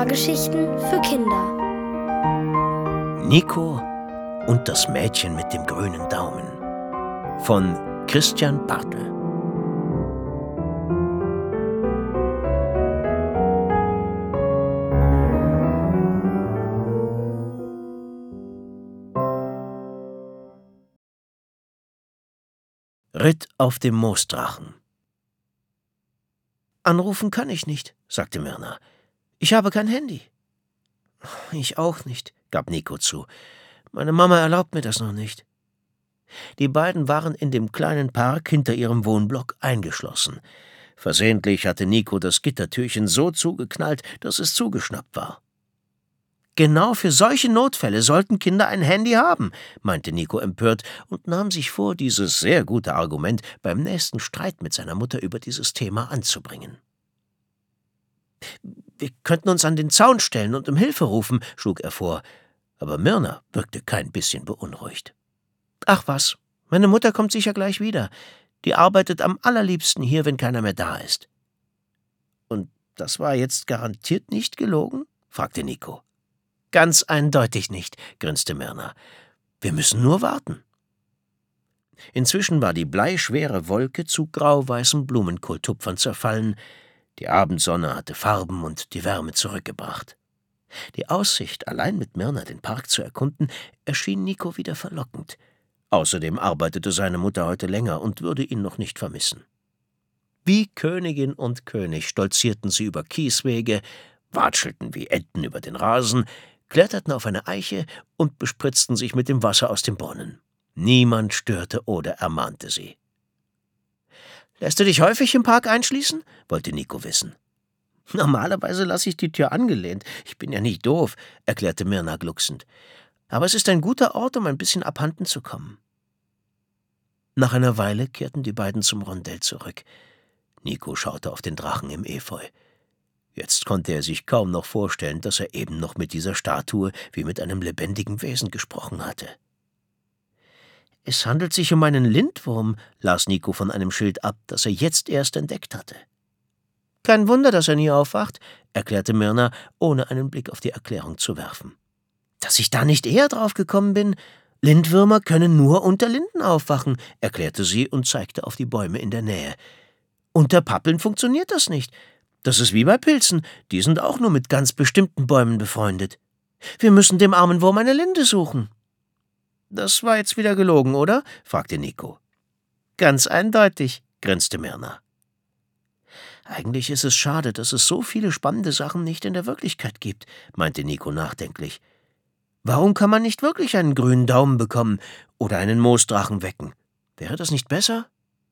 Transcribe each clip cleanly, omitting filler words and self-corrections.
Hörgeschichten für Kinder. Nico und das Mädchen mit dem grünen Daumen von Christian Bartel. Ritt auf dem Moosdrachen. »Anrufen kann ich nicht«, sagte Myrna. »Ich habe kein Handy.« »Ich auch nicht«, gab Nico zu. »Meine Mama erlaubt mir das noch nicht.« Die beiden waren in dem kleinen Park hinter ihrem Wohnblock eingeschlossen. Versehentlich hatte Nico das Gittertürchen so zugeknallt, dass es zugeschnappt war. »Genau für solche Notfälle sollten Kinder ein Handy haben«, meinte Nico empört und nahm sich vor, dieses sehr gute Argument beim nächsten Streit mit seiner Mutter über dieses Thema anzubringen. »Wir könnten uns an den Zaun stellen und um Hilfe rufen«, schlug er vor, aber Myrna wirkte kein bisschen beunruhigt. »Ach was, meine Mutter kommt sicher gleich wieder. Die arbeitet am allerliebsten hier, wenn keiner mehr da ist.« »Und das war jetzt garantiert nicht gelogen?«, fragte Nico. »Ganz eindeutig nicht«, grinste Myrna. »Wir müssen nur warten.« Inzwischen war die bleischwere Wolke zu grau-weißen Blumenkohltupfern zerfallen. Die Abendsonne hatte Farben und die Wärme zurückgebracht. Die Aussicht, allein mit Myrna den Park zu erkunden, erschien Nico wieder verlockend. Außerdem arbeitete seine Mutter heute länger und würde ihn noch nicht vermissen. Wie Königin und König stolzierten sie über Kieswege, watschelten wie Enten über den Rasen, kletterten auf eine Eiche und bespritzten sich mit dem Wasser aus dem Brunnen. Niemand störte oder ermahnte sie. »Lässt du dich häufig im Park einschließen?«, wollte Nico wissen. »Normalerweise lasse ich die Tür angelehnt. Ich bin ja nicht doof«, erklärte Myrna glucksend. »Aber es ist ein guter Ort, um ein bisschen abhanden zu kommen.« Nach einer Weile kehrten die beiden zum Rondell zurück. Nico schaute auf den Drachen im Efeu. Jetzt konnte er sich kaum noch vorstellen, dass er eben noch mit dieser Statue wie mit einem lebendigen Wesen gesprochen hatte. »Es handelt sich um einen Lindwurm«, las Nico von einem Schild ab, das er jetzt erst entdeckt hatte. »Kein Wunder, dass er nie aufwacht«, erklärte Myrna, ohne einen Blick auf die Erklärung zu werfen. »Dass ich da nicht eher drauf gekommen bin? Lindwürmer können nur unter Linden aufwachen«, erklärte sie und zeigte auf die Bäume in der Nähe. »Unter Pappeln funktioniert das nicht. Das ist wie bei Pilzen, die sind auch nur mit ganz bestimmten Bäumen befreundet. Wir müssen dem armen Wurm eine Linde suchen.« »Das war jetzt wieder gelogen, oder?«, fragte Nico. »Ganz eindeutig«, grinste Myrna. »Eigentlich ist es schade, dass es so viele spannende Sachen nicht in der Wirklichkeit gibt«, meinte Nico nachdenklich. »Warum kann man nicht wirklich einen grünen Daumen bekommen oder einen Moosdrachen wecken? Wäre das nicht besser?«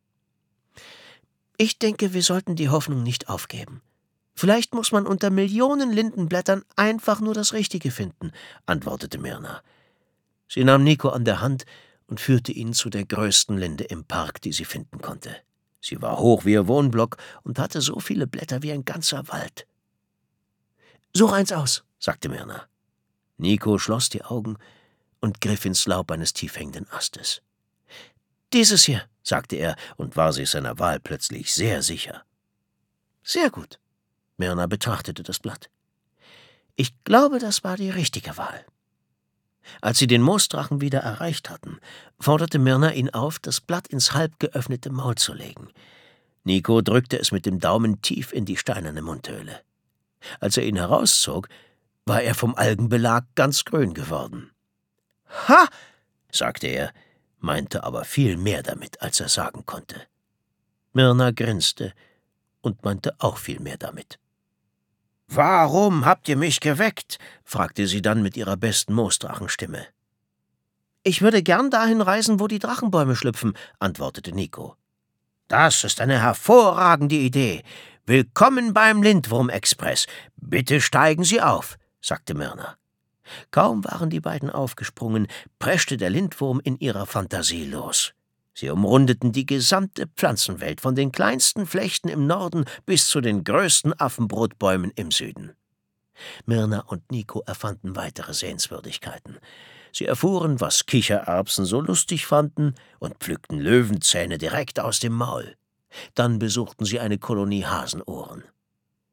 »Ich denke, wir sollten die Hoffnung nicht aufgeben. Vielleicht muss man unter Millionen Lindenblättern einfach nur das Richtige finden«, antwortete Myrna. Sie nahm Nico an der Hand und führte ihn zu der größten Linde im Park, die sie finden konnte. Sie war hoch wie ihr Wohnblock und hatte so viele Blätter wie ein ganzer Wald. »Such eins aus«, sagte Myrna. Nico schloss die Augen und griff ins Laub eines tiefhängenden Astes. »Dieses hier«, sagte er und war sich seiner Wahl plötzlich sehr sicher. »Sehr gut«, Myrna betrachtete das Blatt. »Ich glaube, das war die richtige Wahl.« Als sie den Moosdrachen wieder erreicht hatten, forderte Myrna ihn auf, das Blatt ins halb geöffnete Maul zu legen. Nico drückte es mit dem Daumen tief in die steinerne Mundhöhle. Als er ihn herauszog, war er vom Algenbelag ganz grün geworden. »Ha!«, sagte er, meinte aber viel mehr damit, als er sagen konnte. Myrna grinste und meinte auch viel mehr damit. »Warum habt ihr mich geweckt?«, fragte sie dann mit ihrer besten Moosdrachenstimme. »Ich würde gern dahin reisen, wo die Drachenbäume schlüpfen«, antwortete Nico. »Das ist eine hervorragende Idee. Willkommen beim Lindwurm-Express. Bitte steigen Sie auf«, sagte Myrna. Kaum waren die beiden aufgesprungen, preschte der Lindwurm in ihrer Fantasie los. Sie umrundeten die gesamte Pflanzenwelt, von den kleinsten Flechten im Norden bis zu den größten Affenbrotbäumen im Süden. Myrna und Nico erfanden weitere Sehenswürdigkeiten. Sie erfuhren, was Kichererbsen so lustig fanden und pflückten Löwenzähne direkt aus dem Maul. Dann besuchten sie eine Kolonie Hasenohren.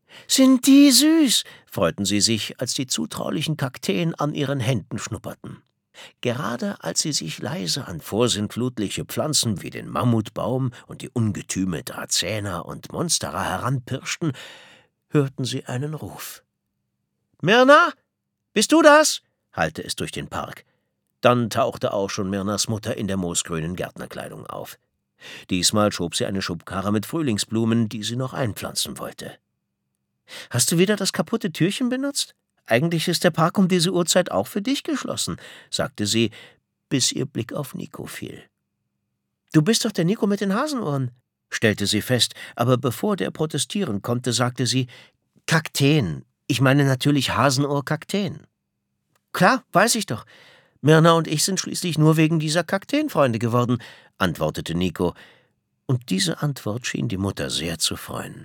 »Sind die süß«, freuten sie sich, als die zutraulichen Kakteen an ihren Händen schnupperten. Gerade als sie sich leise an vorsintflutliche Pflanzen wie den Mammutbaum und die Ungetüme Dracäna und Monstera heranpirschten, hörten sie einen Ruf. »Myrna, bist du das?« hallte es durch den Park. Dann tauchte auch schon Myrnas Mutter in der moosgrünen Gärtnerkleidung auf. Diesmal schob sie eine Schubkarre mit Frühlingsblumen, die sie noch einpflanzen wollte. »Hast du wieder das kaputte Türchen benutzt? Eigentlich ist der Park um diese Uhrzeit auch für dich geschlossen«, sagte sie, bis ihr Blick auf Nico fiel. »Du bist doch der Nico mit den Hasenohren«, stellte sie fest, aber bevor der protestieren konnte, sagte sie, »Kakteen. Ich meine natürlich Hasenohr-Kakteen.« »Klar, weiß ich doch. Myrna und ich sind schließlich nur wegen dieser Kakteenfreunde geworden«, antwortete Nico. Und diese Antwort schien die Mutter sehr zu freuen.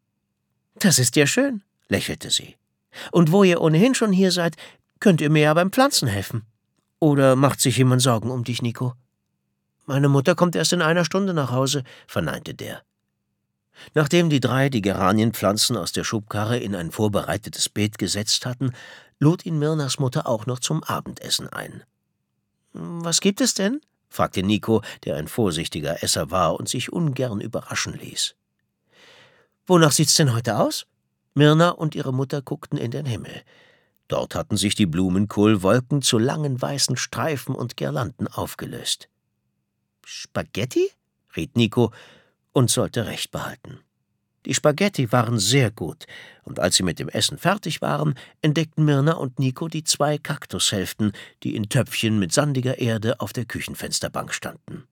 »Das ist ja schön«, lächelte sie. »Und wo ihr ohnehin schon hier seid, könnt ihr mir ja beim Pflanzen helfen. Oder macht sich jemand Sorgen um dich, Nico?« »Meine Mutter kommt erst in einer Stunde nach Hause«, verneinte der. Nachdem die drei die Geranienpflanzen aus der Schubkarre in ein vorbereitetes Beet gesetzt hatten, lud ihn Myrnas Mutter auch noch zum Abendessen ein. »Was gibt es denn?«, fragte Nico, der ein vorsichtiger Esser war und sich ungern überraschen ließ. »Wonach sieht's denn heute aus?« Myrna und ihre Mutter guckten in den Himmel. Dort hatten sich die Blumenkohlwolken zu langen weißen Streifen und Girlanden aufgelöst. »Spaghetti?«, riet Nico und sollte recht behalten. Die Spaghetti waren sehr gut, und als sie mit dem Essen fertig waren, entdeckten Myrna und Nico die 2 Kaktushälften, die in Töpfchen mit sandiger Erde auf der Küchenfensterbank standen.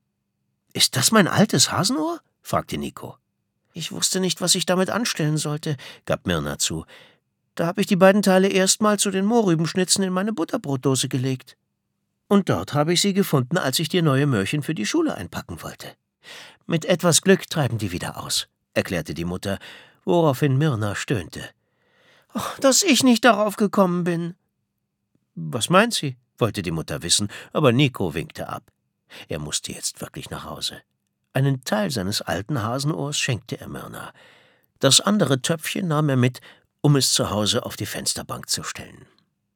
»Ist das mein altes Hasenohr?«, fragte Nico. »Ich wusste nicht, was ich damit anstellen sollte«, gab Myrna zu. »Da habe ich die beiden Teile erstmal zu den Mohrrübenschnitzen in meine Butterbrotdose gelegt. Und dort habe ich sie gefunden, als ich dir neue Möhrchen für die Schule einpacken wollte. Mit etwas Glück treiben die wieder aus«, erklärte die Mutter, woraufhin Myrna stöhnte. »Oh, dass ich nicht darauf gekommen bin.« »Was meint sie?«, wollte die Mutter wissen, aber Nico winkte ab. Er musste jetzt wirklich nach Hause. Einen Teil seines alten Hasenohrs schenkte er Myrna. Das andere Töpfchen nahm er mit, um es zu Hause auf die Fensterbank zu stellen.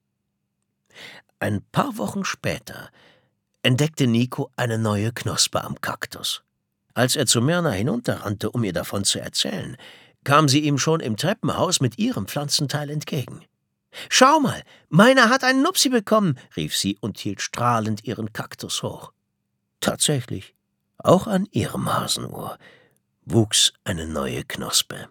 Ein paar Wochen später entdeckte Nico eine neue Knospe am Kaktus. Als er zu Myrna hinunterrannte, um ihr davon zu erzählen, kam sie ihm schon im Treppenhaus mit ihrem Pflanzenteil entgegen. »Schau mal, meiner hat einen Nupsi bekommen«, rief sie und hielt strahlend ihren Kaktus hoch. Tatsächlich, auch an ihrem Hasenohr wuchs eine neue Knospe.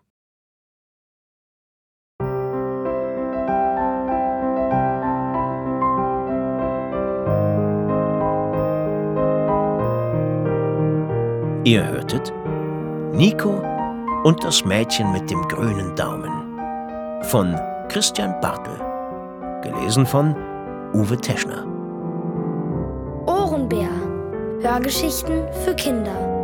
Ihr hörtet Nico und das Mädchen mit dem grünen Daumen von Christian Bartel, gelesen von Uwe Teschner. Ohrenbär. Hörgeschichten für Kinder.